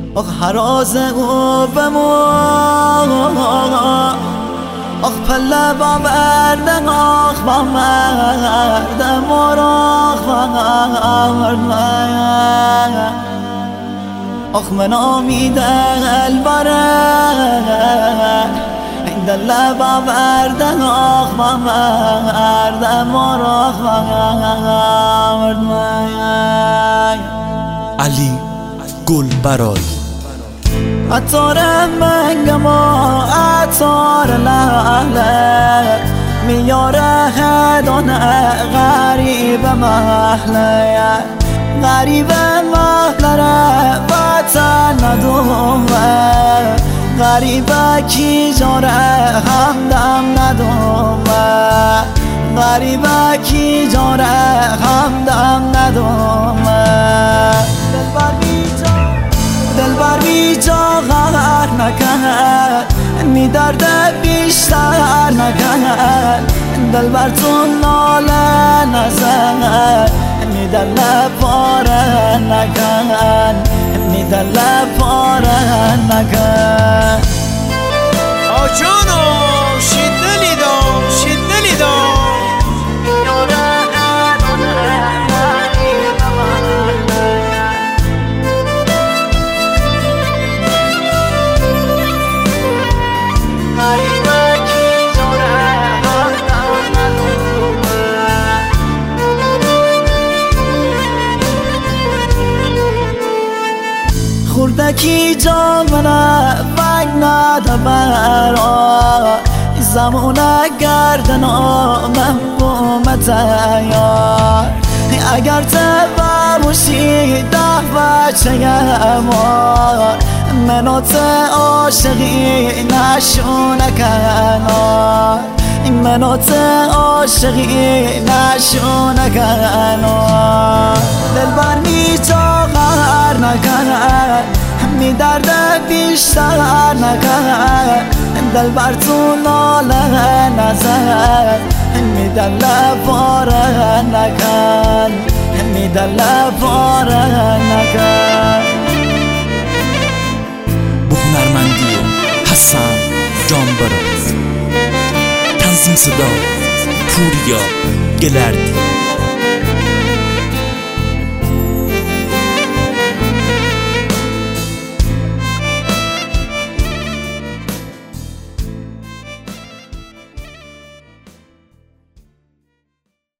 آخ هراز او بمون آخ پله با بردن آخ با مردم آخ آخ من آمیده البره این دل با بردن آخ با مردم آخ علی گلبرای عطار منگم و عطار لحله میاره هدانه غریب محله غریب محله وطن ندومه غریبه کی جاره همدم ندومه غریبه کی جاره همدم ندومه دلبر بی جا غر نکرد می درد بیشتر نکرد دلبر تو ناله نزد می دل پاره نکرد می دل پاره نکرد آجانو شیدلی دام شیدلی دام خوردکی جامنه فنگ نده برا زمونه گردن آمم بومت یار اگر تبرموشی ده بچه امار منو عاشقی نشونه کنار منو عاشقی نشونه کنار دلبر می جا غر نکرد می درد بیشتر نکرد دلبر تو ناله نزد می دل پاره نکرد می دل پاره نکرد. به هنرمندی حسن جانبرای، تنظیم صدا پوریا گلردی.